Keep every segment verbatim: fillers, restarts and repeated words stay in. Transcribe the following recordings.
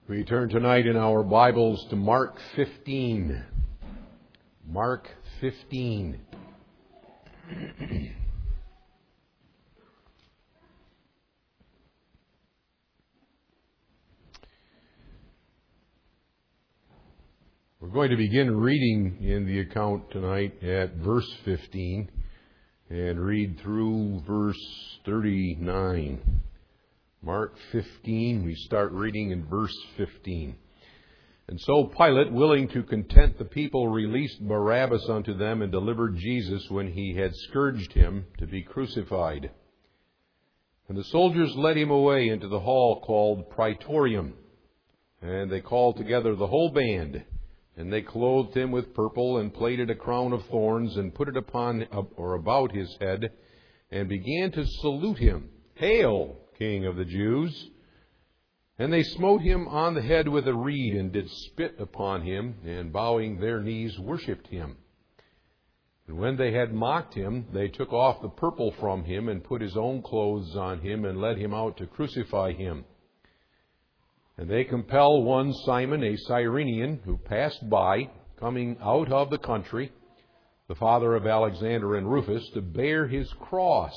We turn tonight in our Bibles to Mark fifteen. Mark fifteen. We're going to begin reading in the account tonight at verse fifteen and read through verse thirty-nine. Mark fifteen, we start reading in verse fifteen. And so Pilate, willing to content the people, released Barabbas unto them and delivered Jesus, when he had scourged him, to be crucified. And the soldiers led him away into the hall called Praetorium. And they called together the whole band. And they clothed him with purple, and plaited a crown of thorns, and put it upon or about his head, and began to salute him. Hail, King of the Jews! And they smote him on the head with a reed, and did spit upon him, and bowing their knees worshipped him. And when they had mocked him, they took off the purple from him, and put his own clothes on him, and led him out to crucify him. And they compel one Simon, a Cyrenian, who passed by, coming out of the country, the father of Alexander and Rufus, to bear his cross.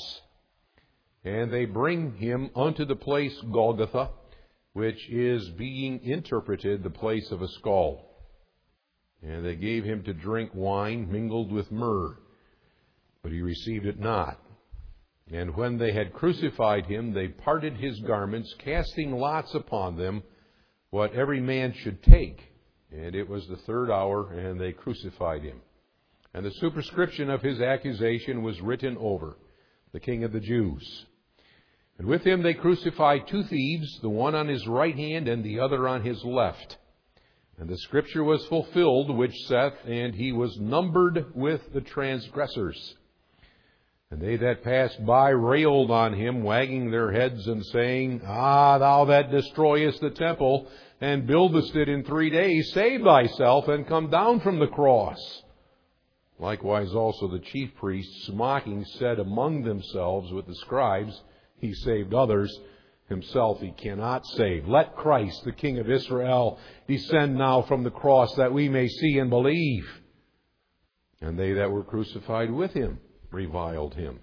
And they bring him unto the place Golgotha, which is, being interpreted, the place of a skull. And they gave him to drink wine mingled with myrrh, but he received it not. And when they had crucified him, they parted his garments, casting lots upon them, what every man should take. And it was the third hour, and they crucified him. And the superscription of his accusation was written over, the King of the Jews. And with him they crucified two thieves, the one on his right hand and the other on his left. And the scripture was fulfilled, which saith, And he was numbered with the transgressors. And they that passed by railed on him, wagging their heads and saying, Ah, thou that destroyest the temple, and buildest it in three days, save thyself, and come down from the cross. Likewise also the chief priests, mocking, said among themselves with the scribes, He saved others, himself he cannot save. Let Christ, the King of Israel, descend now from the cross, that we may see and believe. And they that were crucified with him reviled him.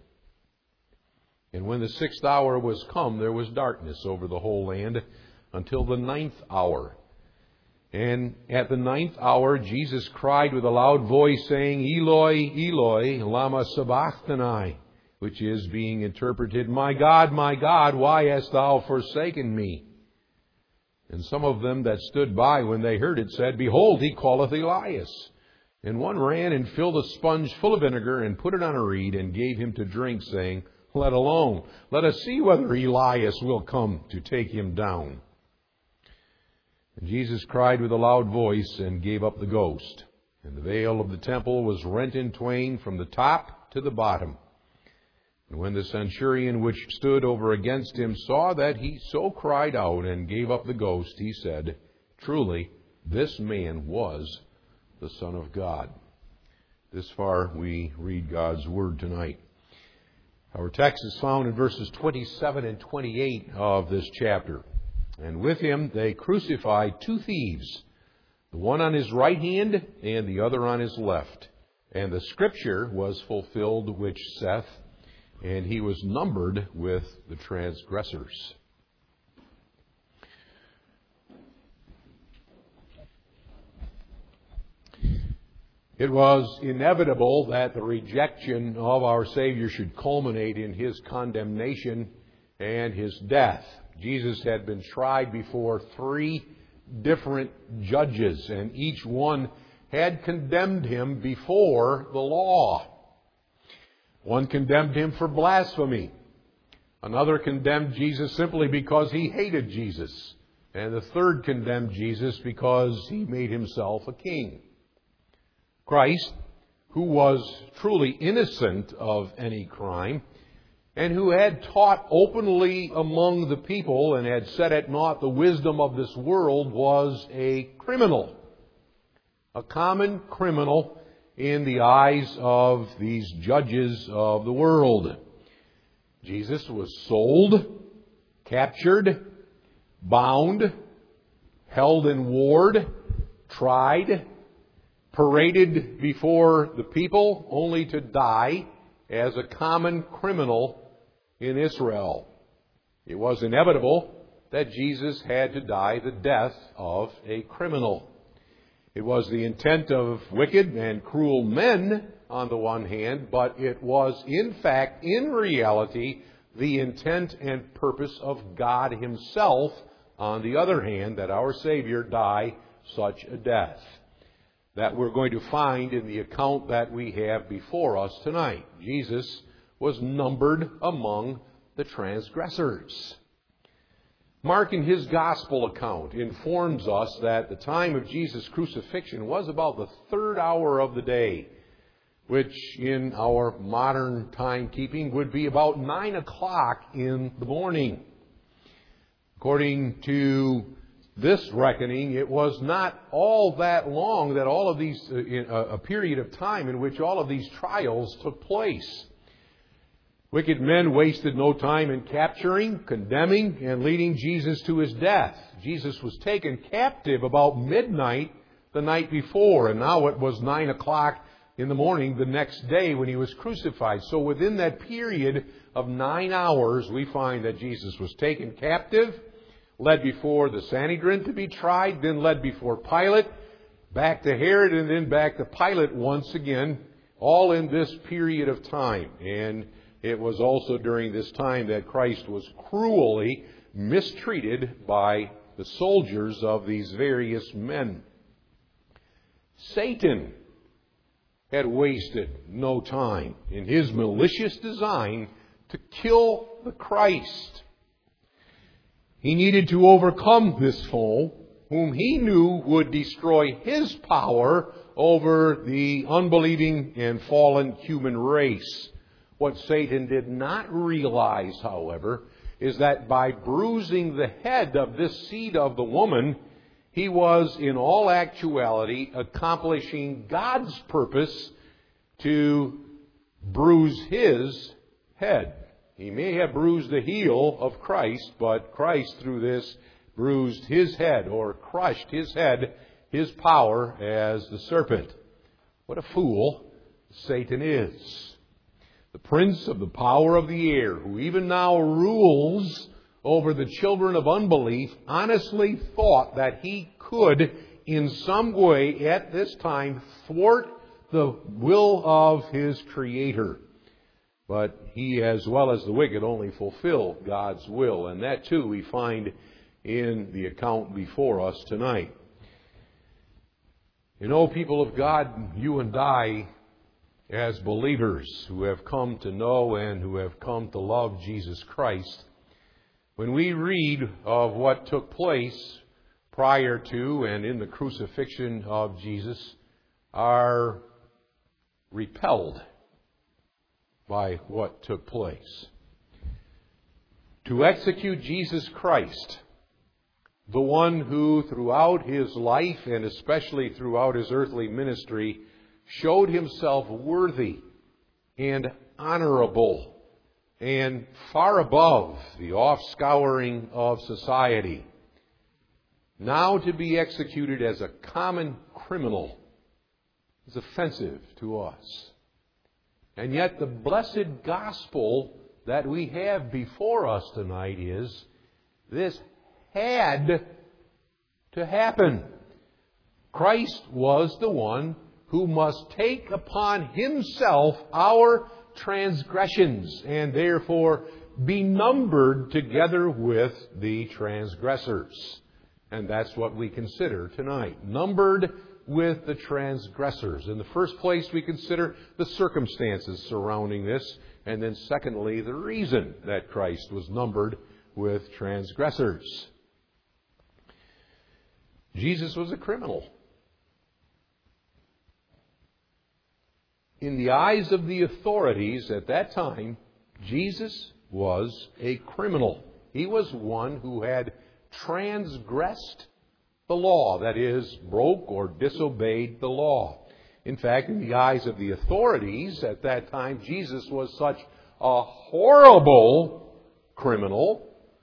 And when the sixth hour was come, there was darkness over the whole land until the ninth hour. And at the ninth hour Jesus cried with a loud voice, saying, Eloi, Eloi, lama sabachthani, which is, being interpreted, My God, my God, why hast thou forsaken me? And some of them that stood by when they heard it said, Behold, he calleth Elias. And one ran and filled a sponge full of vinegar, and put it on a reed, and gave him to drink, saying, Let alone, let us see whether Elias will come to take him down. And Jesus cried with a loud voice, and gave up the ghost. And the veil of the temple was rent in twain from the top to the bottom. And when the centurion which stood over against him saw that he so cried out and gave up the ghost, he said, Truly, this man was the Son of God. This far we read God's Word tonight. Our text is found in verses twenty-seven and twenty-eight of this chapter. And with him they crucified two thieves, the one on his right hand and the other on his left. And the scripture was fulfilled which saith, And he was numbered with the transgressors. It was inevitable that the rejection of our Savior should culminate in his condemnation and his death. Jesus had been tried before three different judges, and each one had condemned him before the law. One condemned him for blasphemy. Another condemned Jesus simply because he hated Jesus. And the third condemned Jesus because he made himself a king. Christ, who was truly innocent of any crime, and who had taught openly among the people and had set at naught the wisdom of this world, was a criminal. A common criminal in the eyes of these judges of the world. Jesus was sold, captured, bound, held in ward, tried, paraded before the people, only to die as a common criminal in Israel. It was inevitable that Jesus had to die the death of a criminal. It was the intent of wicked and cruel men on the one hand, but it was in fact, in reality, the intent and purpose of God Himself on the other hand, that our Savior die such a death. That we're going to find in the account that we have before us tonight. Jesus was numbered among the transgressors. Mark, in his gospel account, informs us that the time of Jesus' crucifixion was about the third hour of the day, which in our modern timekeeping would be about nine o'clock in the morning. According to this reckoning, it was not all that long that all of these, uh, in a, a period of time in which all of these trials took place. Wicked men wasted no time in capturing, condemning, and leading Jesus to His death. Jesus was taken captive about midnight the night before, and now it was nine o'clock in the morning the next day when He was crucified. So within that period of nine hours, we find that Jesus was taken captive, led before the Sanhedrin to be tried, then led before Pilate, back to Herod, and then back to Pilate once again, all in this period of time. And it was also during this time that Christ was cruelly mistreated by the soldiers of these various men. Satan had wasted no time in his malicious design to kill the Christ. He needed to overcome this foe, whom he knew would destroy his power over the unbelieving and fallen human race. What Satan did not realize, however, is that by bruising the head of this seed of the woman, he was in all actuality accomplishing God's purpose to bruise his head. He may have bruised the heel of Christ, but Christ through this bruised his head, or crushed his head, his power as the serpent. What a fool Satan is. The prince of the power of the air, who even now rules over the children of unbelief, honestly thought that he could, in some way at this time, thwart the will of his Creator. But he, as well as the wicked, only fulfill God's will. And that too we find in the account before us tonight. You know, people of God, you and I, as believers who have come to know and who have come to love Jesus Christ, when we read of what took place prior to and in the crucifixion of Jesus, are repelled by what took place. To execute Jesus Christ, the one who throughout his life and especially throughout his earthly ministry showed himself worthy and honorable and far above the offscouring of society, now to be executed as a common criminal is offensive to us. And yet the blessed gospel that we have before us tonight is this had to happen. Christ was the one who must take upon himself our transgressions and therefore be numbered together with the transgressors. And that's what we consider tonight. Numbered with the transgressors. In the first place, we consider the circumstances surrounding this, and then secondly, the reason that Christ was numbered with transgressors. Jesus was a criminal. In the eyes of the authorities at that time, Jesus was a criminal. He was one who had transgressed the law, that is, broke or disobeyed the law. In fact, in the eyes of the authorities at that time, Jesus was such a horrible criminal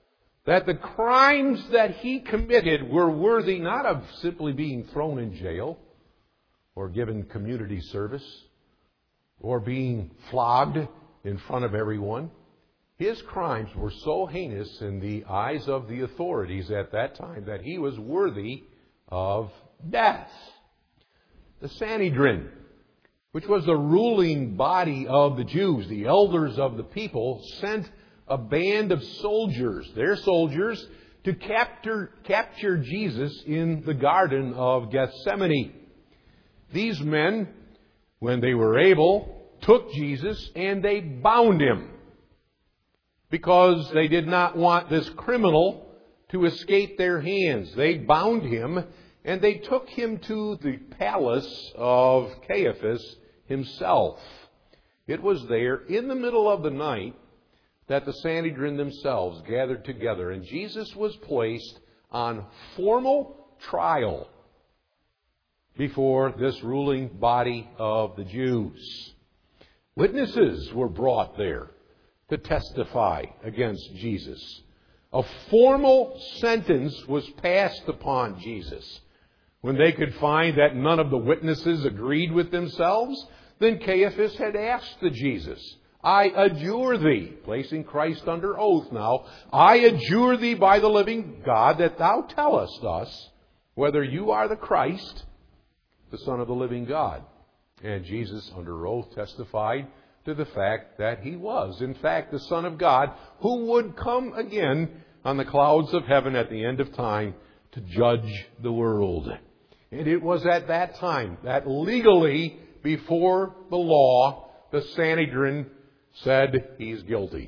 that the crimes that he committed were worthy not of simply being thrown in jail or given community service or being flogged in front of everyone. His crimes were so heinous in the eyes of the authorities at that time that he was worthy of death. The Sanhedrin, which was the ruling body of the Jews, the elders of the people, sent a band of soldiers, their soldiers, to capture, capture Jesus in the Garden of Gethsemane. These men, when they were able, took Jesus and they bound him because they did not want this criminal to escape their hands. They bound him and they took him to the palace of Caiaphas himself. It was there in the middle of the night that the Sanhedrin themselves gathered together, and Jesus was placed on formal trial before this ruling body of the Jews. Witnesses were brought there to testify against Jesus. A formal sentence was passed upon Jesus. When they could find that none of the witnesses agreed with themselves, then Caiaphas had asked the Jesus, I adjure thee, placing Christ under oath now, I adjure thee by the living God that thou tellest us whether you are the Christ, the Son of the living God. And Jesus, under oath, testified to the fact that he was, in fact, the Son of God, who would come again on the clouds of heaven at the end of time to judge the world. And it was at that time that legally, before the law, the Sanhedrin said he's guilty.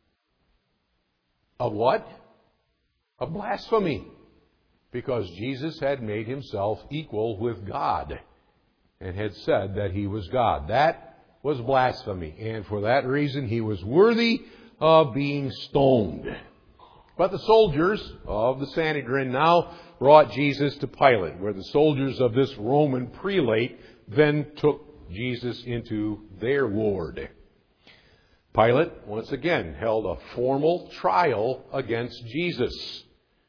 Of what? Of blasphemy. Because Jesus had made himself equal with God and had said that he was God. That was blasphemy. And for that reason, he was worthy of being stoned. But the soldiers of the Sanhedrin now brought Jesus to Pilate, where the soldiers of this Roman prelate then took Jesus into their ward. Pilate, once again, held a formal trial against Jesus.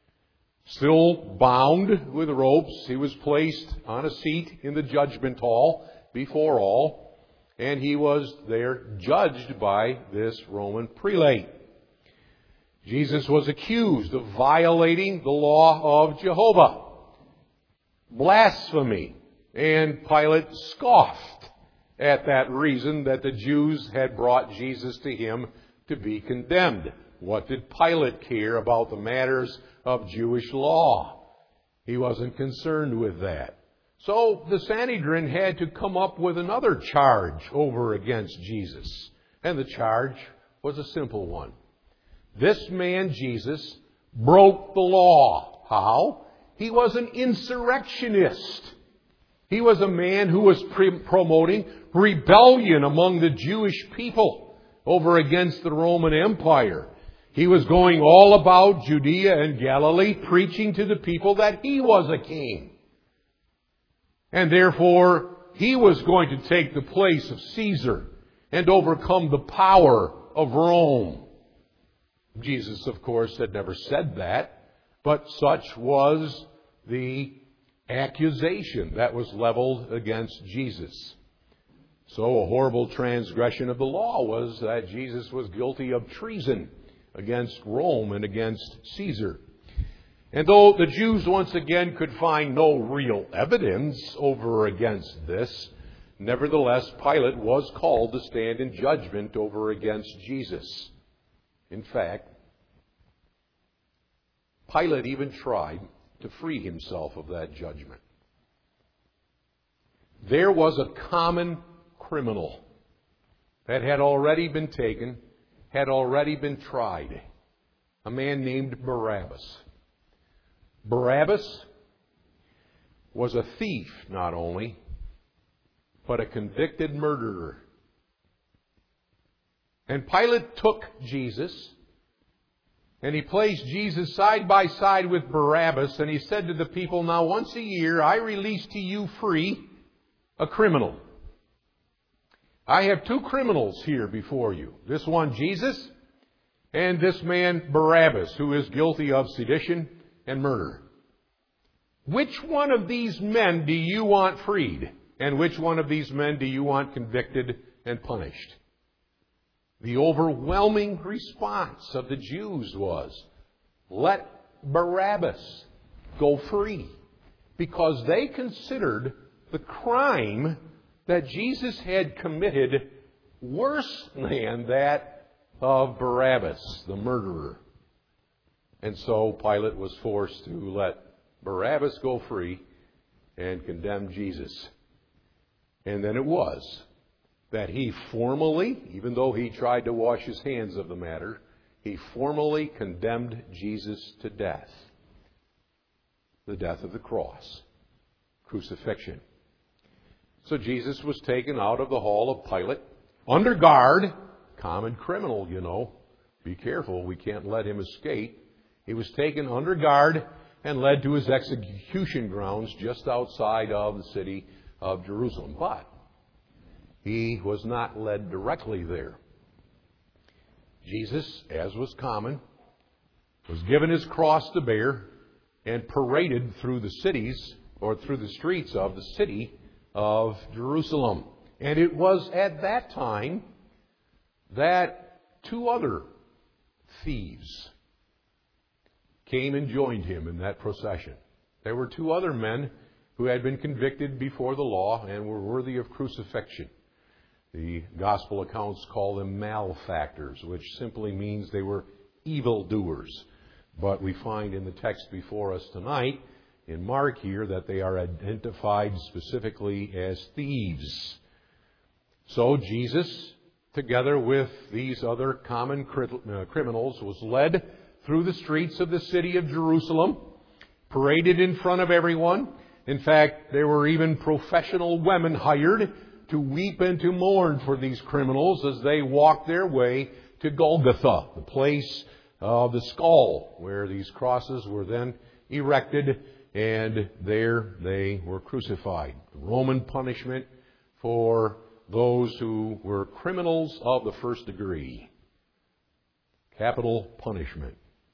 Still bound with ropes, he was placed on a seat in the judgment hall before all, and he was there judged by this Roman prelate. Jesus was accused of violating the law of Jehovah, blasphemy, and Pilate scoffed at that reason that the Jews had brought Jesus to him to be condemned. What did Pilate care about the matters of Jewish law? He wasn't concerned with that. So the Sanhedrin had to come up with another charge over against Jesus. And the charge was a simple one. This man, Jesus, broke the law. How? He was an insurrectionist. He was a man who was pre- promoting rebellion among the Jewish people over against the Roman Empire. He was going all about Judea and Galilee, preaching to the people that he was a king. And therefore, he was going to take the place of Caesar and overcome the power of Rome. Jesus, of course, had never said that, but such was the accusation that was leveled against Jesus. So a horrible transgression of the law was that Jesus was guilty of treason against Rome and against Caesar. And though the Jews once again could find no real evidence over against this, nevertheless Pilate was called to stand in judgment over against Jesus. In fact, Pilate even tried to free himself of that judgment. There was a common criminal that had already been taken, had already been tried. A man named Barabbas. Barabbas was a thief, not only, but a convicted murderer. And Pilate took Jesus, and he placed Jesus side by side with Barabbas, and he said to the people, now once a year I release to you free a criminal. I have two criminals here before you. This one, Jesus, and this man Barabbas, who is guilty of sedition and murder. Which one of these men do you want freed? And which one of these men do you want convicted and punished? The overwhelming response of the Jews was, let Barabbas go free. Because they considered the crime that Jesus had committed worse than that of Barabbas, the murderer. And so Pilate was forced to let Barabbas go free and condemn Jesus. And then it was that he formally, even though he tried to wash his hands of the matter, he formally condemned Jesus to death. The death of the cross. Crucifixion. So Jesus was taken out of the hall of Pilate, under guard, common criminal, you know. Be careful, we can't let him escape. He was taken under guard and led to his execution grounds just outside of the city of Jerusalem. But he was not led directly there. Jesus, as was common, was given his cross to bear and paraded through the cities or through the streets of the city of Jerusalem. And it was at that time that two other thieves came and joined him in that procession. There were two other men who had been convicted before the law and were worthy of crucifixion. The gospel accounts call them malefactors, which simply means they were evildoers. But we find in the text before us tonight, in Mark here, that they are identified specifically as thieves. So Jesus, together with these other common criminals, was led through the streets of the city of Jerusalem, paraded in front of everyone. In fact, there were even professional women hired to weep and to mourn for these criminals as they walked their way to Golgotha, the place of the skull, where these crosses were then erected, and there they were crucified. The Roman punishment for those who were criminals of the first degree. Capital punishment.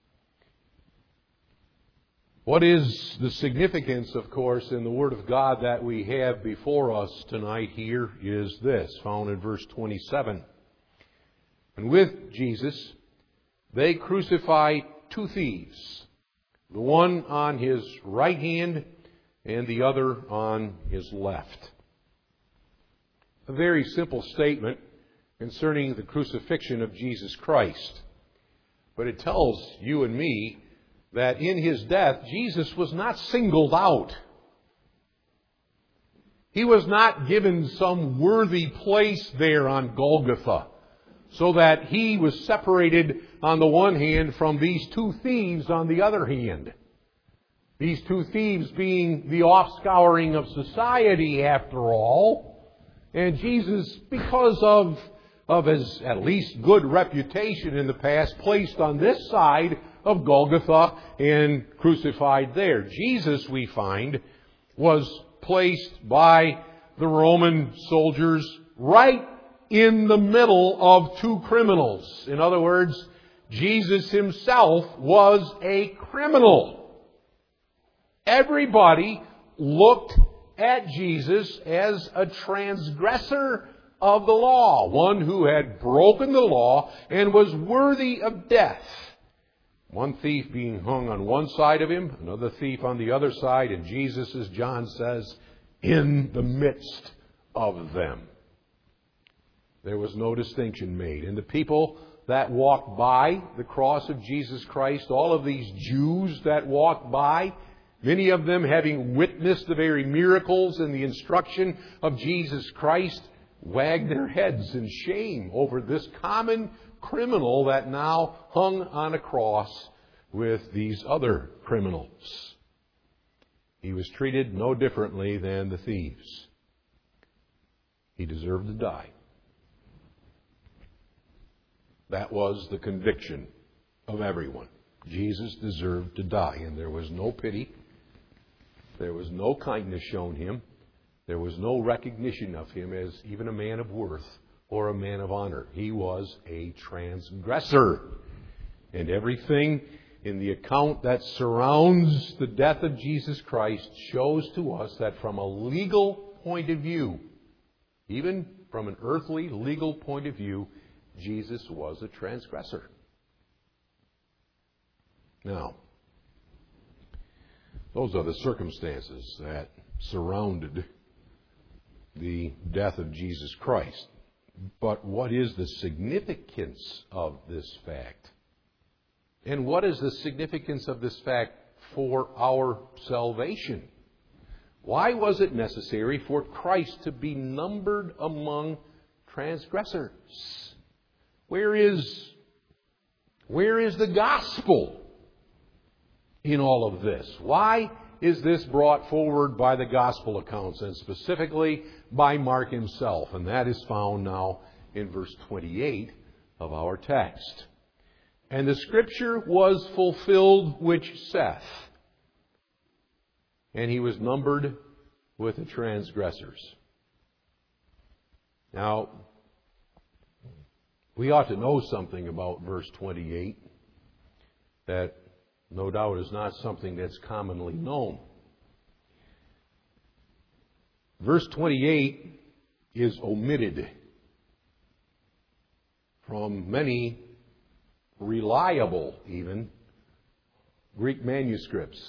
What is the significance, of course, in the Word of God that we have before us tonight here is this, found in verse twenty-seven. And with Jesus, they crucified two thieves, the one on his right hand and the other on his left. A very simple statement concerning the crucifixion of Jesus Christ. But it tells you and me that in his death, Jesus was not singled out. He was not given some worthy place there on Golgotha, so that he was separated on the one hand from these two thieves on the other hand. These two thieves being the offscouring of society, after all. And Jesus, because of, of his at least good reputation in the past, placed on this side of Golgotha and crucified there. Jesus, we find, was placed by the Roman soldiers right in the middle of two criminals. In other words, Jesus himself was a criminal. Everybody looked at Jesus as a transgressor of the law, one who had broken the law and was worthy of death. One thief being hung on one side of him, another thief on the other side, and Jesus, as John says, in the midst of them. There was no distinction made. And the people that walked by the cross of Jesus Christ, all of these Jews that walked by, many of them having witnessed the very miracles and the instruction of Jesus Christ, wagged their heads in shame over this common criminal that now hung on a cross with these other criminals. He was treated no differently than the thieves. He deserved to die. That was the conviction of everyone. Jesus deserved to die, and there was no pity. There was no kindness shown him. There was no recognition of him as even a man of worth or a man of honor. He was a transgressor. And everything in the account that surrounds the death of Jesus Christ shows to us that from a legal point of view, even from an earthly legal point of view, Jesus was a transgressor. Now, those are the circumstances that surrounded the death of Jesus Christ. But what is the significance of this fact? And what is the significance of this fact for our salvation? Why was it necessary for Christ to be numbered among transgressors? Where is, where is the gospel in all of this? Why is this brought forward by the gospel accounts, and specifically by Mark himself? And that is found now in verse twenty-eight of our text. And the scripture was fulfilled which saith, and he was numbered with the transgressors. Now, we ought to know something about verse twenty-eight that no doubt is not something that's commonly known. Verse twenty-eight is omitted from many reliable, even, Greek manuscripts,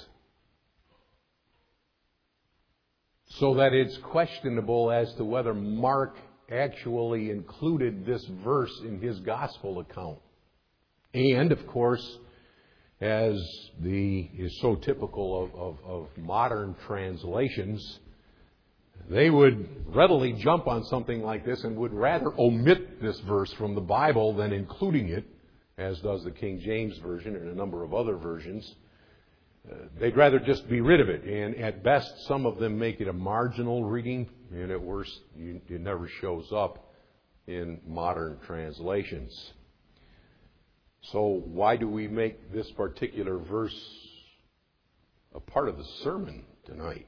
so that it's questionable as to whether Mark actually included this verse in his gospel account. And, of course, as the is so typical of, of, of modern translations, they would readily jump on something like this and would rather omit this verse from the Bible than including it, as does the King James Version and a number of other versions. Uh, they'd rather just be rid of it. And at best, some of them make it a marginal reading, and at worst, you, it never shows up in modern translations. So why do we make this particular verse a part of the sermon tonight?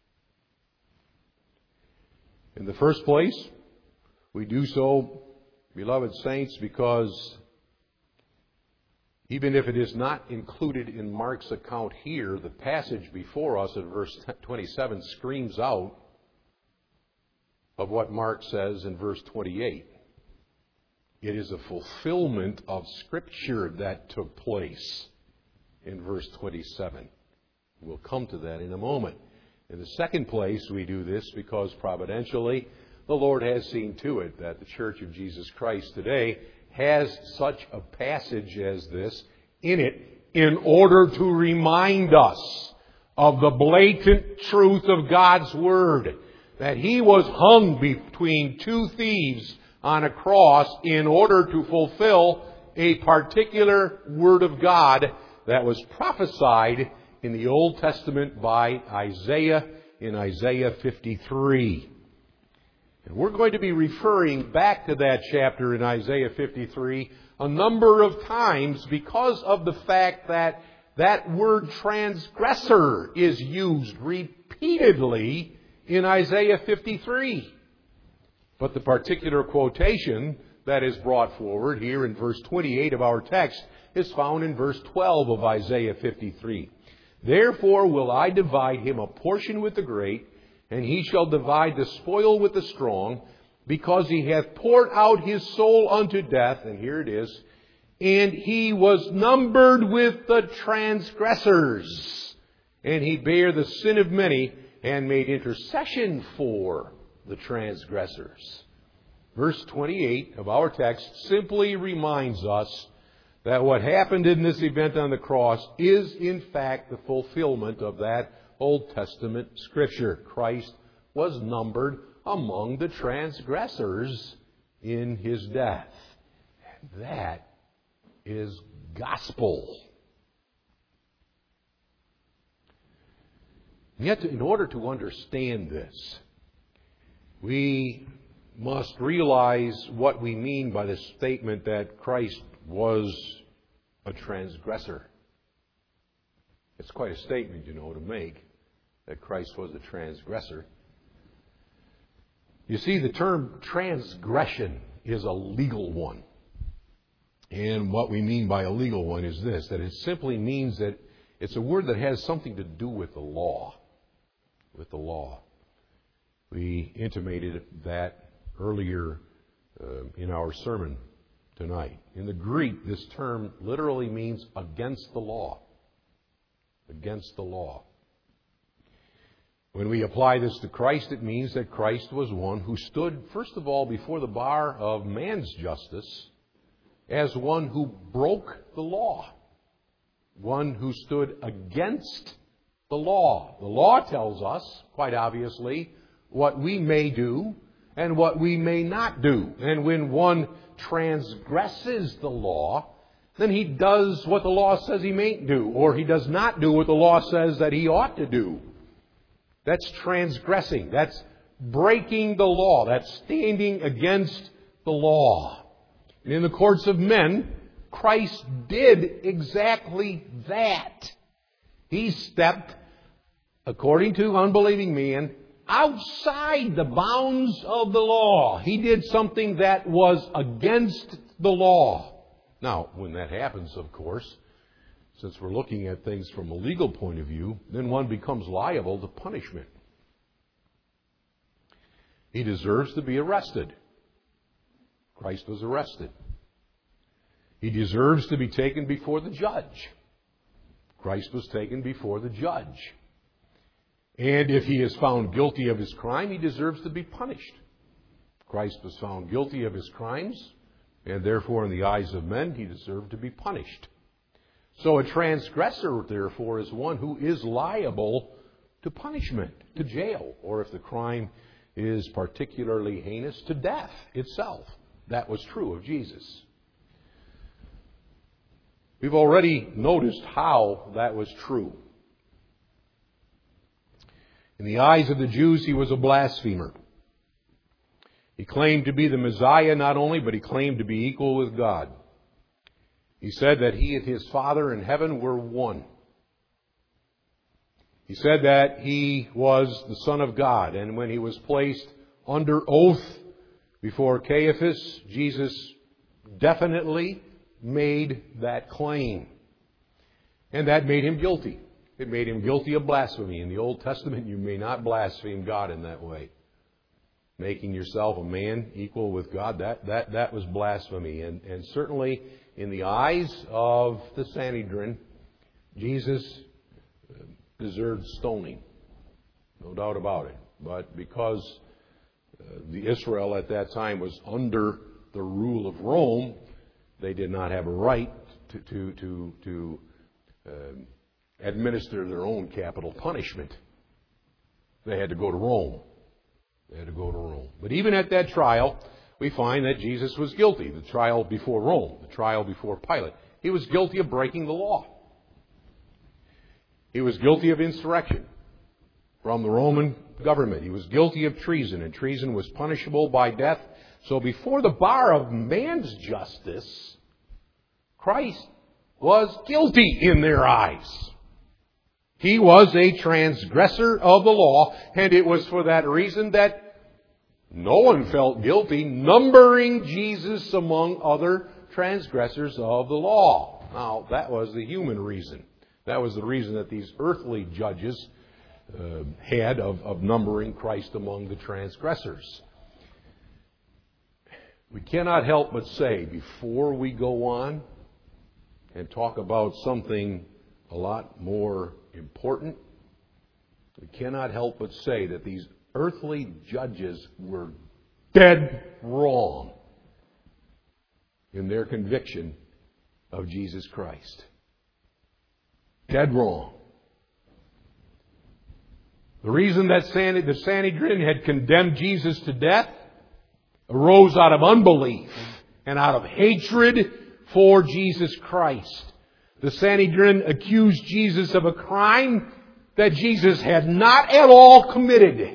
In the first place, we do so, beloved saints, because even if it is not included in Mark's account here, the passage before us in verse twenty-seven screams out of what Mark says in verse twenty-eight. It is a fulfillment of Scripture that took place in verse twenty-seven. We'll come to that in a moment. In the second place, we do this because providentially, the Lord has seen to it that the Church of Jesus Christ today has such a passage as this in it in order to remind us of the blatant truth of God's Word, that He was hung between two thieves on a cross in order to fulfill a particular Word of God that was prophesied in the Old Testament by Isaiah in Isaiah fifty-three. And we're going to be referring back to that chapter in Isaiah fifty-three a number of times because of the fact that that word transgressor is used repeatedly in Isaiah fifty-three. But the particular quotation that is brought forward here in verse twenty-eight of our text is found in verse twelve of Isaiah fifty-three. Therefore will I divide him a portion with the great, and he shall divide the spoil with the strong, because he hath poured out his soul unto death, and here it is, and he was numbered with the transgressors, and he bare the sin of many, and made intercession for the transgressors. Verse twenty-eight of our text simply reminds us that what happened in this event on the cross is in fact the fulfillment of that Old Testament Scripture. Christ was numbered among the transgressors in His death. And that is gospel. And yet, in order to understand this, we must realize what we mean by the statement that Christ was a transgressor. It's quite a statement, you know, to make, that Christ was a transgressor. You see, the term transgression is a legal one. And what we mean by a legal one is this, that it simply means that it's a word that has something to do with the law. With the law. We intimated that earlier uh, in our sermon tonight. In the Greek, this term literally means against the law. Against the law. When we apply this to Christ, it means that Christ was one who stood, first of all, before the bar of man's justice as one who broke the law. One who stood against the law. The law tells us, quite obviously, what we may do and what we may not do. And when one transgresses the law, then he does what the law says he mayn't do, or he does not do what the law says that he ought to do. That's transgressing. That's breaking the law. That's standing against the law. And in the courts of men, Christ did exactly that. He stepped, according to unbelieving man, outside the bounds of the law. He did something that was against the law. Now, when that happens, of course, since we're looking at things from a legal point of view, then one becomes liable to punishment. He deserves to be arrested. Christ was arrested. He deserves to be taken before the judge. Christ was taken before the judge. And if he is found guilty of his crime, he deserves to be punished. Christ was found guilty of his crimes, and therefore in the eyes of men, he deserved to be punished. So a transgressor, therefore, is one who is liable to punishment, to jail, or if the crime is particularly heinous, to death itself. That was true of Jesus. We've already noticed how that was true. In the eyes of the Jews, he was a blasphemer. He claimed to be the Messiah not only, but he claimed to be equal with God. He said that he and his Father in heaven were one. He said that he was the Son of God. And when he was placed under oath before Caiaphas, Jesus definitely made that claim. And that made him guilty. It made him guilty of blasphemy. In the Old Testament, you may not blaspheme God in that way. Making yourself a man equal with God, that, that, that was blasphemy. And, and certainly in the eyes of the Sanhedrin, Jesus deserved stoning. No doubt about it. But because uh, the Israel at that time was under the rule of Rome, they did not have a right to, to, to, to uh, administer their own capital punishment. They had to go to Rome. They had to go to Rome. But even at that trial, we find that Jesus was guilty. The trial before Rome, the trial before Pilate. He was guilty of breaking the law. He was guilty of insurrection from the Roman government. He was guilty of treason, and treason was punishable by death. So before the bar of man's justice, Christ was guilty in their eyes. He was a transgressor of the law, and it was for that reason that no one felt guilty, numbering Jesus among other transgressors of the law. Now, that was the human reason. That was the reason that these earthly judges uh, had of, of numbering Christ among the transgressors. We cannot help but say, before we go on and talk about something a lot more important, we cannot help but say that these earthly judges were dead wrong in their conviction of Jesus Christ. Dead wrong. The reason that the Sanhedrin had condemned Jesus to death arose out of unbelief and out of hatred for Jesus Christ. The Sanhedrin accused Jesus of a crime that Jesus had not at all committed.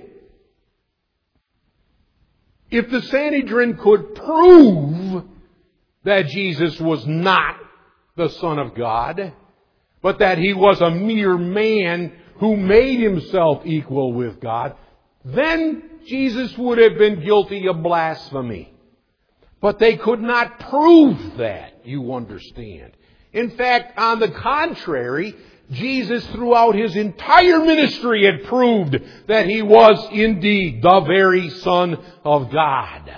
If the Sanhedrin could prove that Jesus was not the Son of God, but that he was a mere man who made himself equal with God, then Jesus would have been guilty of blasphemy. But they could not prove that. you understand. In fact, on the contrary, Jesus throughout His entire ministry had proved that He was indeed the very Son of God.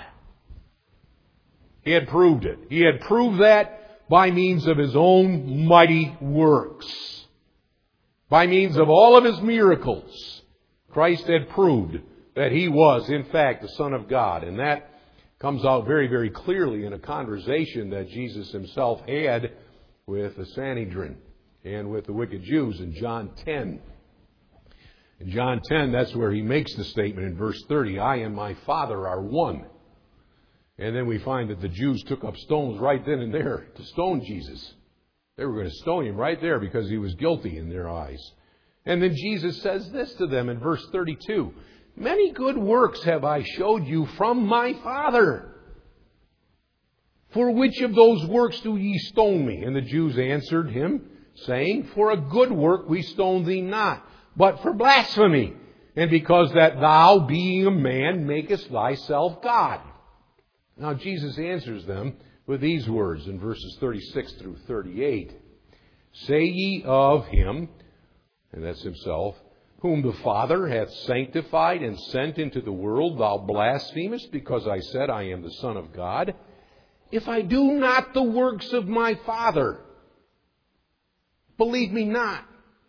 He had proved it. He had proved that by means of His own mighty works. By means of all of His miracles, Christ had proved that He was, in fact, the Son of God. And that comes out very, very clearly in a conversation that Jesus Himself had with the Sanhedrin and with the wicked Jews in John ten. In John ten, that's where He makes the statement in verse thirty, I and my Father are one. And then we find that the Jews took up stones right then and there to stone Jesus. They were going to stone Him right there because He was guilty in their eyes. And then Jesus says this to them in verse thirty-two, many good works have I showed you from my Father. For which of those works do ye stone me? And the Jews answered Him, saying, for a good work we stone thee not, but for blasphemy, and because that thou, being a man, makest thyself God. Now Jesus answers them with these words in verses thirty-six through thirty-eight. Say ye of Him, and that's Himself, whom the Father hath sanctified and sent into the world, thou blasphemest, because I said, I am the Son of God. If I do not the works of my Father, believe me not.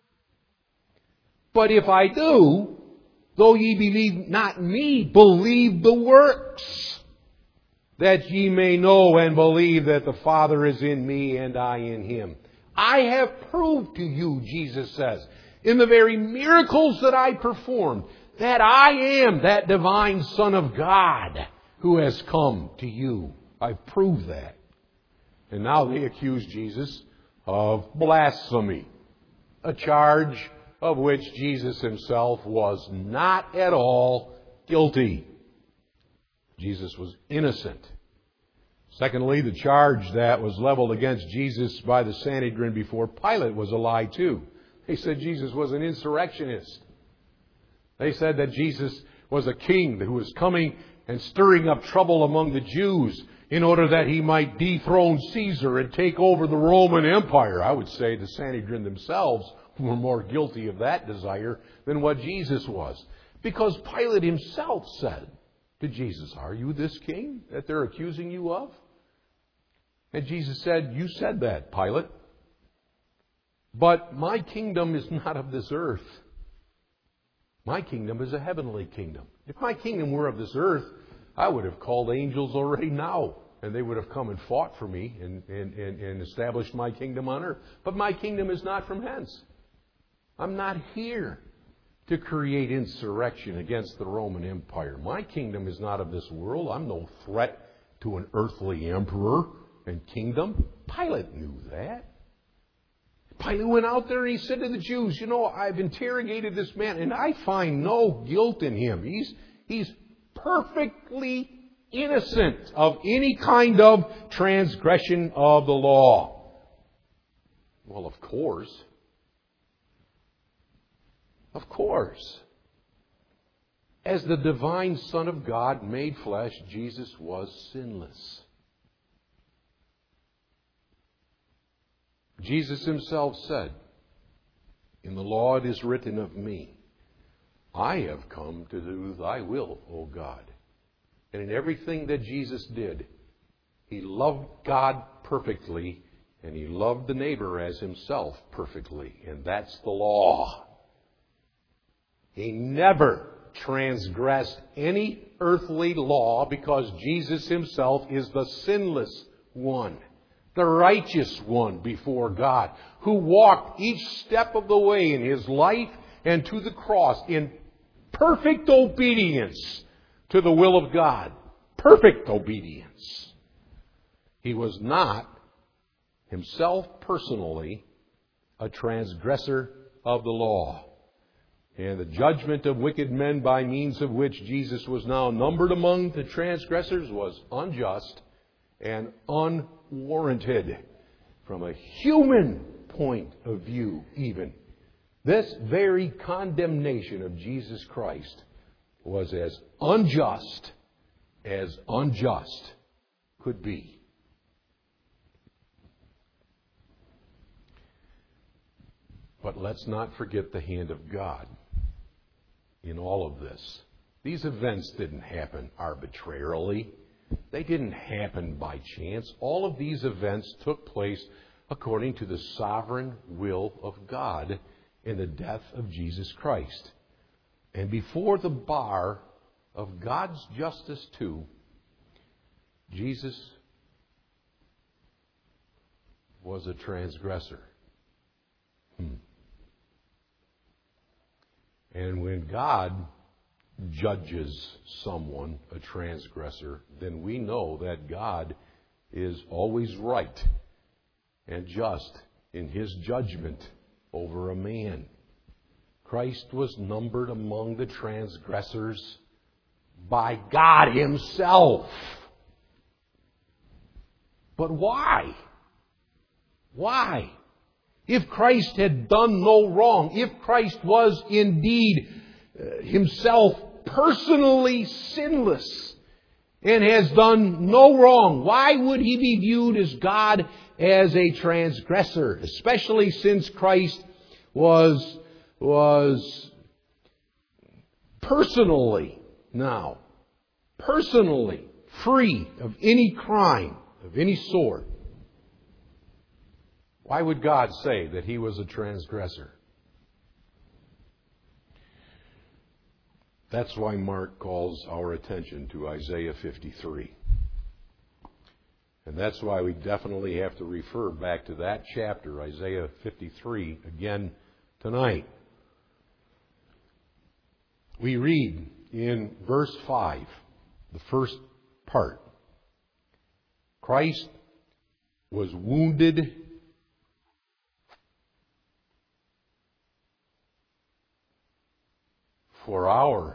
But if I do, though ye believe not me, believe the works, that ye may know and believe that the Father is in me and I in Him. I have proved to you, Jesus says, in the very miracles that I performed, that I am that divine Son of God who has come to you. I've proved that. And now they accuse Jesus of blasphemy, a charge of which Jesus Himself was not at all guilty. Jesus was innocent. Secondly, the charge that was leveled against Jesus by the Sanhedrin before Pilate was a lie too. They said Jesus was an insurrectionist. They said that Jesus was a king who was coming and stirring up trouble among the Jews in order that he might dethrone Caesar and take over the Roman Empire. I would say the Sanhedrin themselves were more guilty of that desire than what Jesus was. Because Pilate himself said to Jesus, are you this king that they're accusing you of? And Jesus said, you said that, Pilate. But my kingdom is not of this earth. My kingdom is a heavenly kingdom. If my kingdom were of this earth, I would have called angels already now, and they would have come and fought for me and, and, and, and established my kingdom on earth. But my kingdom is not from hence. I'm not here to create insurrection against the Roman Empire. My kingdom is not of this world. I'm no threat to an earthly emperor and kingdom. Pilate knew that. Pilate went out there and he said to the Jews, you know, I've interrogated this man and I find no guilt in him. He's, he's perfectly innocent of any kind of transgression of the law. Well, of course. Of course. As the divine Son of God made flesh, Jesus was sinless. Jesus Himself said, in the law it is written of me, I have come to do thy will, O God. And in everything that Jesus did, He loved God perfectly, and He loved the neighbor as Himself perfectly. And that's the law. He never transgressed any earthly law because Jesus Himself is the sinless one, the righteous one before God, who walked each step of the way in His life and to the cross in perfect obedience to the will of God. Perfect obedience. He was not Himself personally a transgressor of the law. And the judgment of wicked men by means of which Jesus was now numbered among the transgressors was unjust and unwarranted from a human point of view even. This very condemnation of Jesus Christ was as unjust as unjust could be. But let's not forget the hand of God in all of this. These events didn't happen arbitrarily. They didn't happen by chance. All of these events took place according to the sovereign will of God in the death of Jesus Christ. And before the bar of God's justice too, Jesus was a transgressor. Hmm. And when God judges someone a transgressor, then we know that God is always right and just in His judgment over a man. Christ was numbered among the transgressors by God Himself. But why? Why? If Christ had done no wrong, if Christ was indeed uh, Himself personally sinless and has done no wrong, why would He be viewed as God as a transgressor? Especially since Christ was, was personally now, personally free of any crime of any sort. Why would God say that He was a transgressor? That's why Mark calls our attention to Isaiah fifty-three. And that's why we definitely have to refer back to that chapter, Isaiah fifty-three, again tonight. We read in verse five, the first part, Christ was wounded for our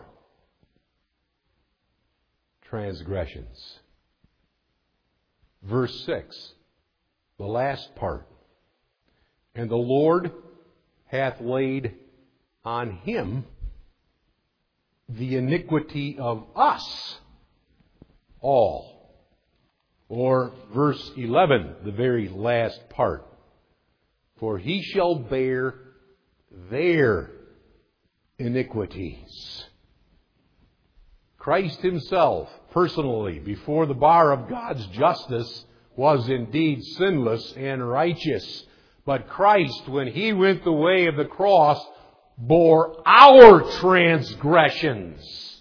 transgressions. Verse six, the last part. And the Lord hath laid on Him the iniquity of us all. Or verse eleven, the very last part. For He shall bear their iniquities. Christ Himself, personally, before the bar of God's justice, was indeed sinless and righteous. But Christ, when He went the way of the cross, bore our transgressions.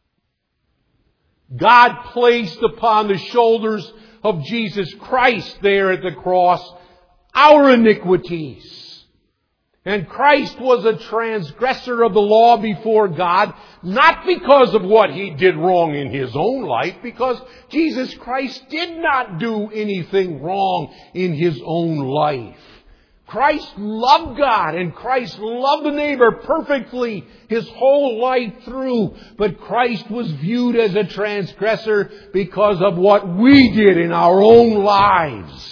God placed upon the shoulders of Jesus Christ there at the cross our iniquities. And Christ was a transgressor of the law before God, not because of what He did wrong in His own life, because Jesus Christ did not do anything wrong in His own life. Christ loved God and Christ loved the neighbor perfectly His whole life through. But Christ was viewed as a transgressor because of what we did in our own lives.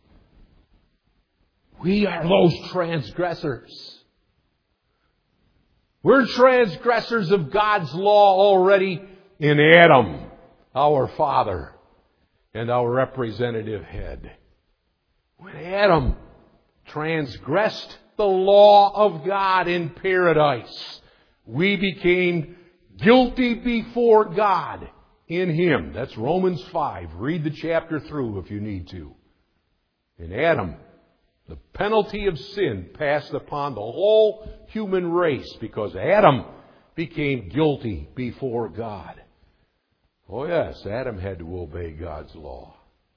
We are those transgressors. We're transgressors of God's law already in Adam, our father and our representative head. When Adam transgressed the law of God in paradise, we became guilty before God in Him. That's Romans five. Read the chapter through if you need to. In Adam, the penalty of sin passed upon the whole human race because Adam became guilty before God. Oh yes, Adam had to obey God's law.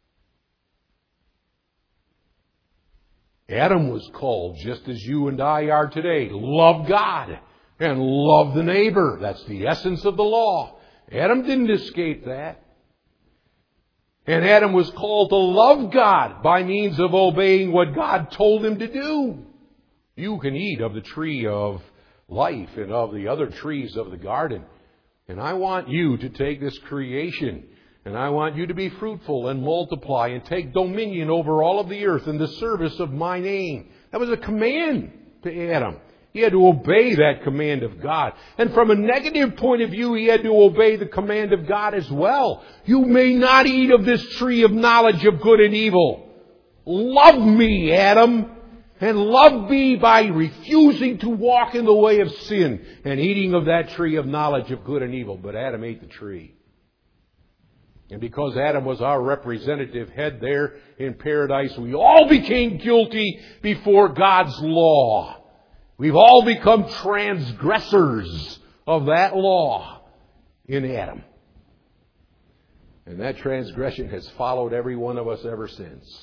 Adam was called, just as you and I are today, to love God and love the neighbor. That's the essence of the law. Adam didn't escape that. And Adam was called to love God by means of obeying what God told him to do. You can eat of the tree of life and of the other trees of the garden. And I want you to take this creation, and I want you to be fruitful and multiply and take dominion over all of the earth in the service of my name. That was a command to Adam. He had to obey that command of God. And from a negative point of view, he had to obey the command of God as well. You may not eat of this tree of knowledge of good and evil. Love me, Adam. and loved me by refusing to walk in the way of sin and eating of that tree of knowledge of good and evil. But Adam ate the tree. And because Adam was our representative head there in paradise, we all became guilty before God's law. We've all become transgressors of that law in Adam. And that transgression has followed every one of us ever since.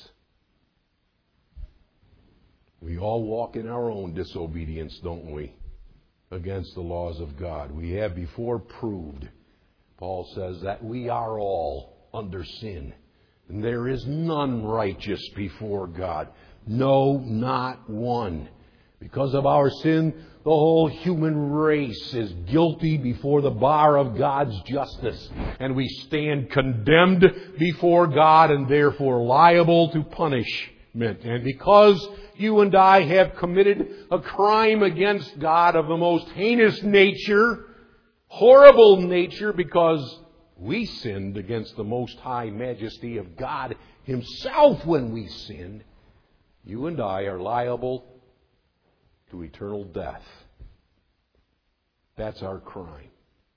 We all walk in our own disobedience, don't we, against the laws of God. We have before proved, Paul says, that we are all under sin. And there is none righteous before God. No, not one. Because of our sin, the whole human race is guilty before the bar of God's justice. And we stand condemned before God and therefore liable to punishment. And because you and I have committed a crime against God of the most heinous nature, horrible nature, because we sinned against the most high majesty of God Himself when we sinned, you and I are liable to eternal death. That's our crime.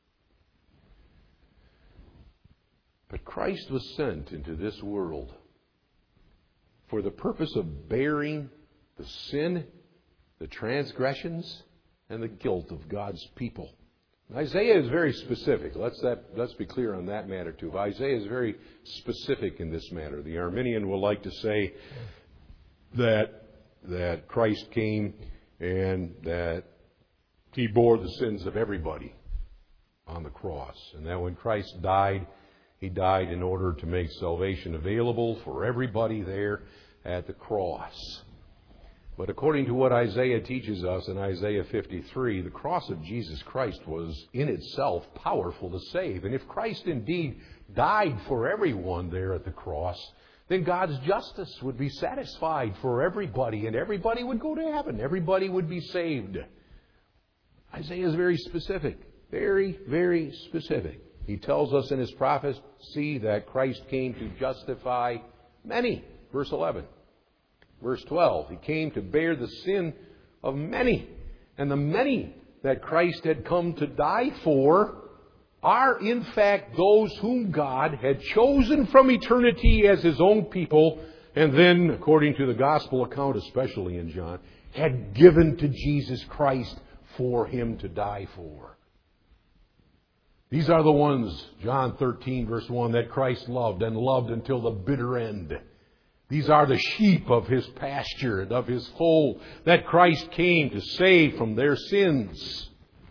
But Christ was sent into this world for the purpose of bearing the sin, the transgressions, and the guilt of God's people. Isaiah is very specific. Let's, that, let's be clear on that matter too. Isaiah is very specific in this matter. The Arminian will like to say that, that Christ came and that He bore the sins of everybody on the cross. And that when Christ died, He died in order to make salvation available for everybody there at the cross. But according to what Isaiah teaches us in Isaiah fifty-three, the cross of Jesus Christ was in itself powerful to save. And if Christ indeed died for everyone there at the cross, then God's justice would be satisfied for everybody, and everybody would go to heaven. Everybody would be saved. Isaiah is very specific. Very, very specific. He tells us in his prophecy that Christ came to justify many. Verse eleven. Verse twelve, He came to bear the sin of many. And the many that Christ had come to die for are in fact those whom God had chosen from eternity as His own people, and then, according to the gospel account, especially in John, had given to Jesus Christ for Him to die for. These are the ones, John thirteen, verse one, that Christ loved and loved until the bitter end. These are the sheep of His pasture and of His fold that Christ came to save from their sins.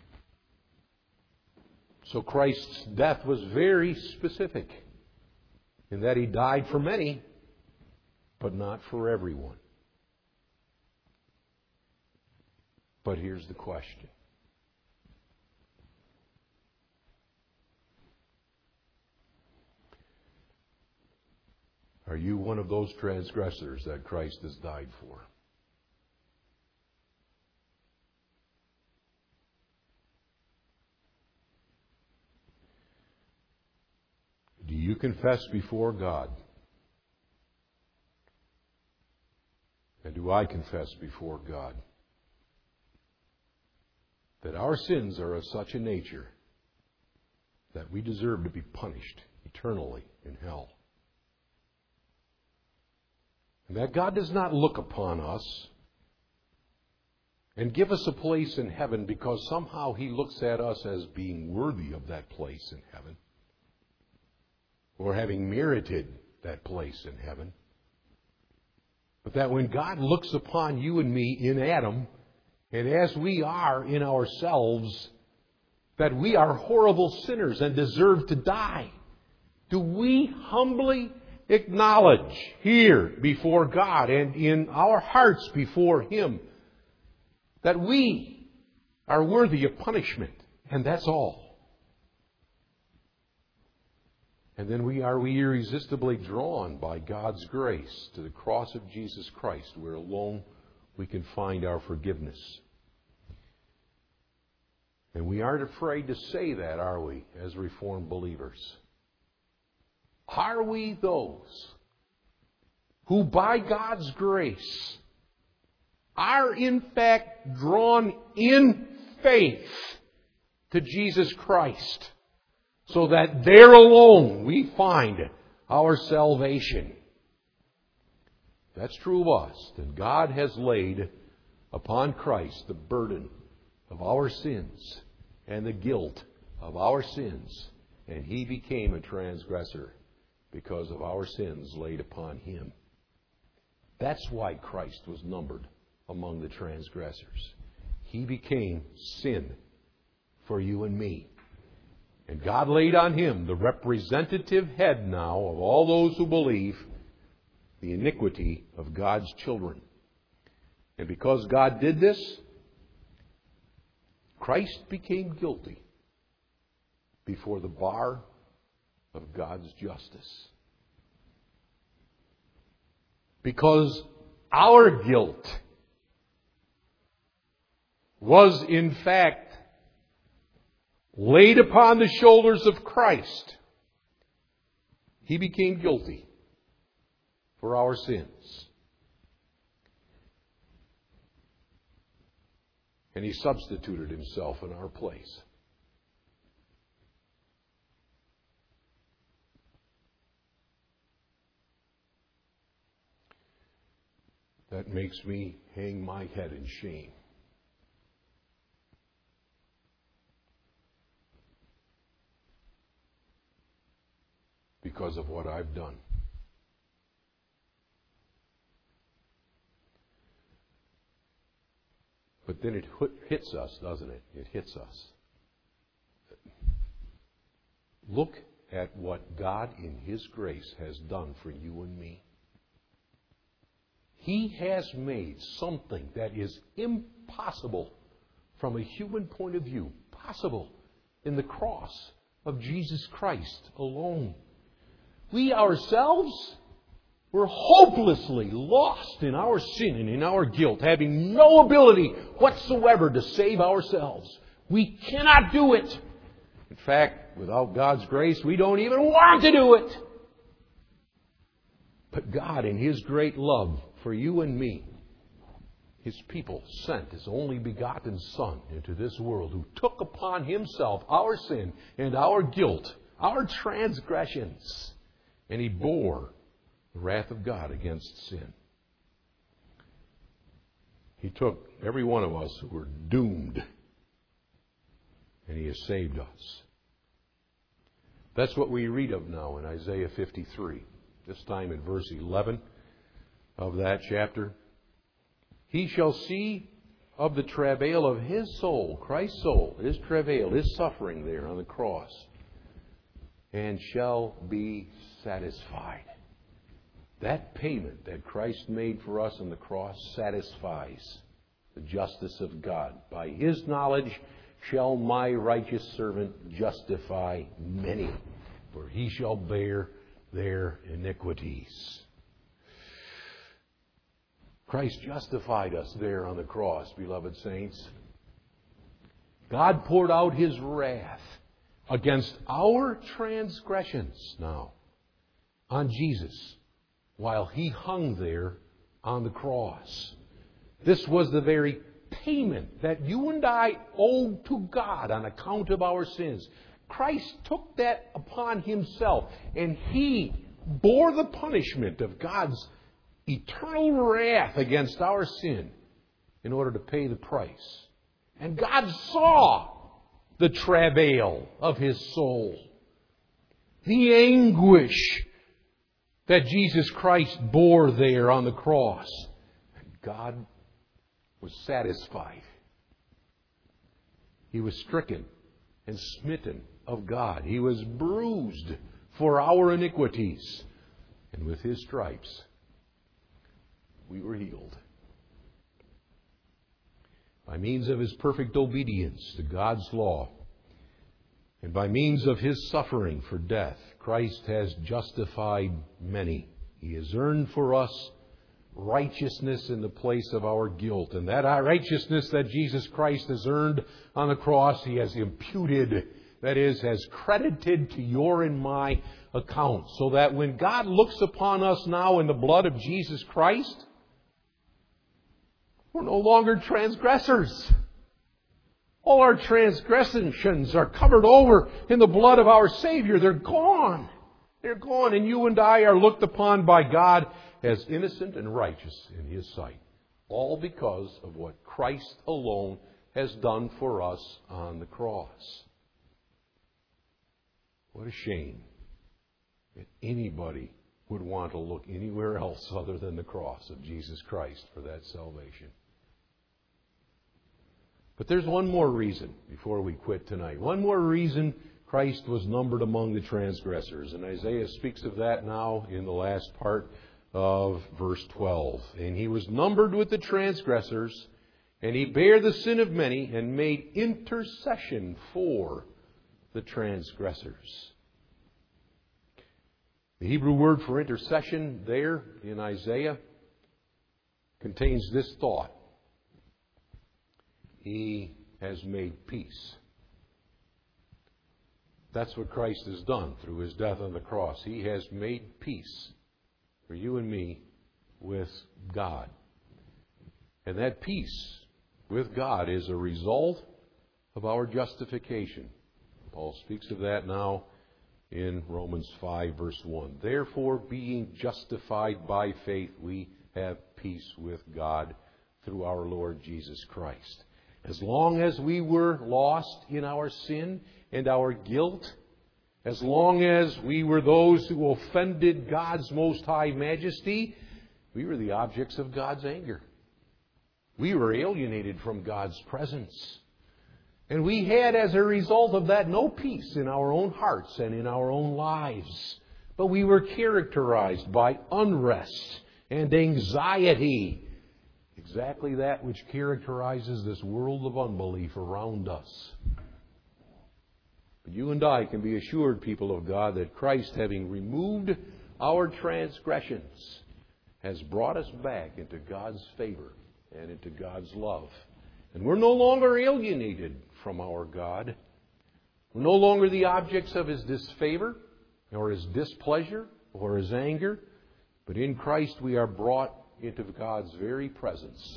So Christ's death was very specific in that He died for many, but not for everyone. But here's the question. Are you one of those transgressors that Christ has died for? Do you confess before God? And do I confess before God that our sins are of such a nature that we deserve to be punished eternally in hell? And that God does not look upon us and give us a place in heaven because somehow He looks at us as being worthy of that place in heaven, or having merited that place in heaven. But that when God looks upon you and me in Adam, and as we are in ourselves, that we are horrible sinners and deserve to die, do we humbly acknowledge here before God and in our hearts before Him that we are worthy of punishment, and that's all? And then we are we irresistibly drawn by God's grace to the cross of Jesus Christ, where alone we can find our forgiveness. And we aren't afraid to say that, are we, as Reformed believers? Are we those who by God's grace are in fact drawn in faith to Jesus Christ, so that there alone we find our salvation. That's true of us, that God has laid upon Christ the burden of our sins and the guilt of our sins, and He became a transgressor because of our sins laid upon Him. That's why Christ was numbered among the transgressors. He became sin for you and me. And God laid on Him, the representative head now of all those who believe, the iniquity of God's children. And because God did this, Christ became guilty before the bar of God's justice. Because our guilt was in fact laid upon the shoulders of Christ, He became guilty for our sins. And He substituted Himself in our place. That makes me hang my head in shame. Because of what I've done. But then it hits us, doesn't it? It hits us. Look at what God in His grace has done for you and me. He has made something that is impossible from a human point of view possible in the cross of Jesus Christ alone. We ourselves were hopelessly lost in our sin and in our guilt, having no ability whatsoever to save ourselves. We cannot do it. In fact, without God's grace, we don't even want to do it. But God, in His great love for you and me, His people, sent His only begotten Son into this world, who took upon Himself our sin and our guilt, our transgressions, and He bore the wrath of God against sin. He took every one of us who were doomed, and He has saved us. That's what we read of now in Isaiah fifty-three, this time in verse eleven of that chapter. He shall see of the travail of His soul, Christ's soul, His travail, His suffering there on the cross, and shall be satisfied. That payment that Christ made for us on the cross satisfies the justice of God. By His knowledge shall my righteous servant justify many, for he shall bear their iniquities. Christ justified us there on the cross, beloved saints. God poured out His wrath against our transgressions now on Jesus while He hung there on the cross. This was the very payment that you and I owed to God on account of our sins. Christ took that upon Himself, and He bore the punishment of God's eternal wrath against our sin in order to pay the price. And God saw the travail of His soul, the anguish that Jesus Christ bore there on the cross. And God was satisfied. He was stricken and smitten of God. He was bruised for our iniquities. And with His stripes, we were healed. By means of His perfect obedience to God's law, and by means of His suffering for death, Christ has justified many. He has earned for us righteousness in the place of our guilt. And that righteousness that Jesus Christ has earned on the cross, He has imputed, that is, has credited to your and my account. So that when God looks upon us now in the blood of Jesus Christ, We're no longer transgressors. All our transgressions are covered over in the blood of our Savior. They're gone. They're gone. And you and I are looked upon by God as innocent and righteous in His sight. All because of what Christ alone has done for us on the cross. What a shame that anybody would want to look anywhere else other than the cross of Jesus Christ for that salvation. But there's one more reason before we quit tonight. One more reason Christ was numbered among the transgressors. And Isaiah speaks of that now in the last part of verse twelve. And He was numbered with the transgressors, and He bare the sin of many, and made intercession for the transgressors. The Hebrew word for intercession there in Isaiah contains this thought. He has made peace. That's what Christ has done through His death on the cross. He has made peace for you and me with God. And that peace with God is a result of our justification. Paul speaks of that now in Romans five, verse one. Therefore, being justified by faith, we have peace with God through our Lord Jesus Christ. As long as we were lost in our sin and our guilt, as long as we were those who offended God's most high majesty, we were the objects of God's anger. We were alienated from God's presence. And we had, as a result of that, no peace in our own hearts and in our own lives. But we were characterized by unrest and anxiety. Exactly that which characterizes this world of unbelief around us. But you and I can be assured, people of God, that Christ, having removed our transgressions, has brought us back into God's favor and into God's love. And we're no longer alienated from our God. We're no longer the objects of His disfavor, or His displeasure, or His anger. But in Christ we are brought into God's very presence.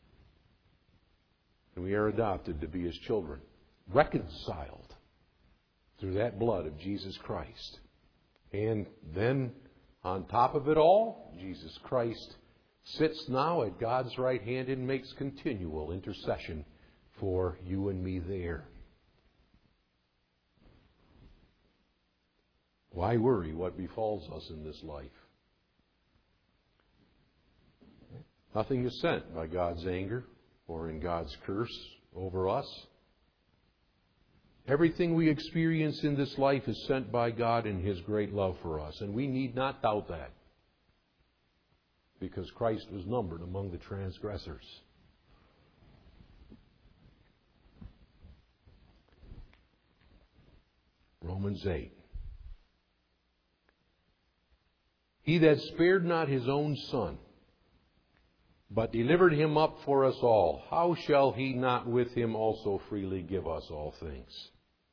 And we are adopted to be His children, reconciled through that blood of Jesus Christ. And then, on top of it all, Jesus Christ sits now at God's right hand and makes continual intercession for you and me there. Why worry what befalls us in this life? Nothing is sent by God's anger or in God's curse over us. Everything we experience in this life is sent by God in His great love for us, and we need not doubt that, because Christ was numbered among the transgressors. Romans eight. He that spared not His own Son, but delivered Him up for us all, how shall He not with Him also freely give us all things?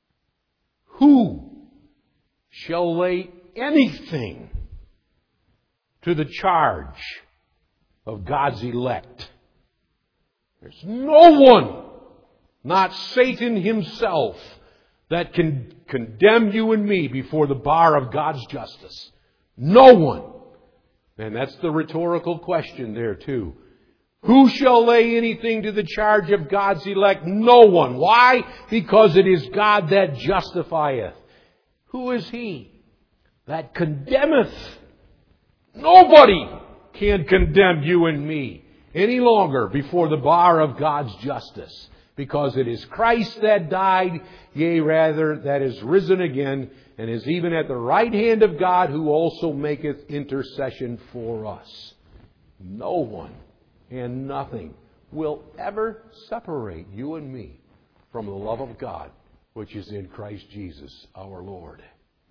Who shall lay anything to the charge of God's elect? There's no one, not Satan himself, that can condemn you and me before the bar of God's justice. No one. And that's the rhetorical question there too. Who shall lay anything to the charge of God's elect? No one. Why? Because it is God that justifieth. Who is He that condemneth? Nobody can condemn you and me any longer before the bar of God's justice. Because it is Christ that died, yea, rather, that is risen again, and is even at the right hand of God, who also maketh intercession for us. No one and nothing will ever separate you and me from the love of God, which is in Christ Jesus our Lord.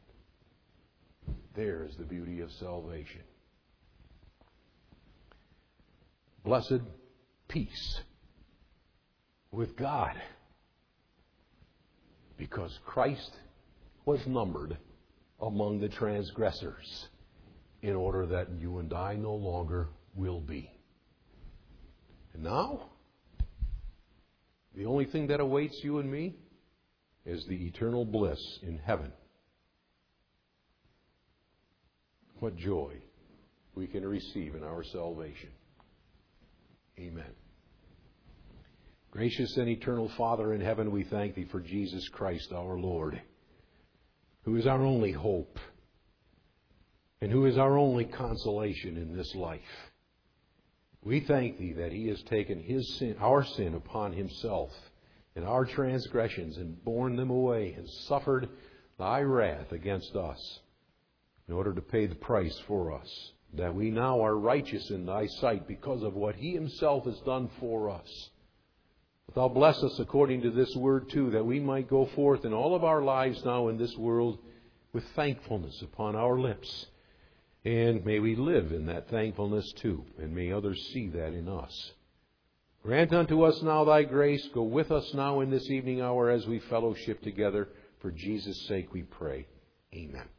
There is the beauty of salvation. Blessed peace with God, because Christ was numbered among the transgressors in order that you and I no longer will be. And now, the only thing that awaits you and me is the eternal bliss in heaven. What joy we can receive in our salvation. Amen. Gracious and eternal Father in heaven, we thank Thee for Jesus Christ our Lord, who is our only hope and who is our only consolation in this life. We thank Thee that He has taken His sin, our sin upon Himself and our transgressions and borne them away and suffered Thy wrath against us in order to pay the price for us, that we now are righteous in Thy sight because of what He Himself has done for us. But Thou bless us according to this word too, that we might go forth in all of our lives now in this world with thankfulness upon our lips. And may we live in that thankfulness too, and may others see that in us. Grant unto us now Thy grace. Go with us now in this evening hour as we fellowship together. For Jesus' sake we pray. Amen.